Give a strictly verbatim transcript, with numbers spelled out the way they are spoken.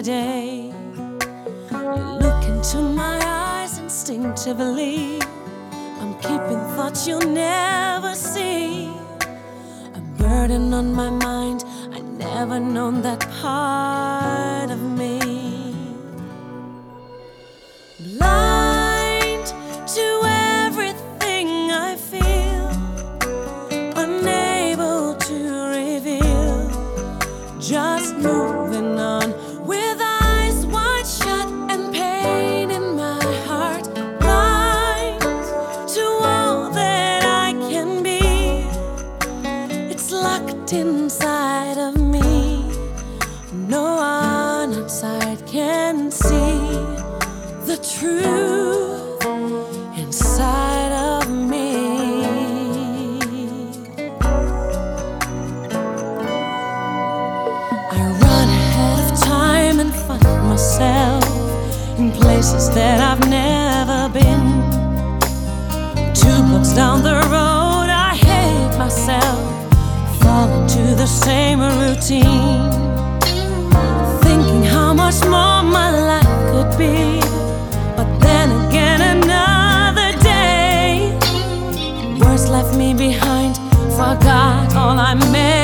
day. You look into my eyes instinctively. I'm keeping thoughts you'll never see. A burden on my mind, I never known that part of me. Blind to everything I feel, unable to reveal, just moving on with eyes wide shut and pain in my heart. Blind to all that I can be, it's locked inside of me. No one outside can see the truth inside of me. I run ahead of time and find myself in places that I've never been. Two blocks down the road, I hate myself, fall into the same routine, thinking how much more my life could be. But then again, another day, words left me behind, forgot all I made.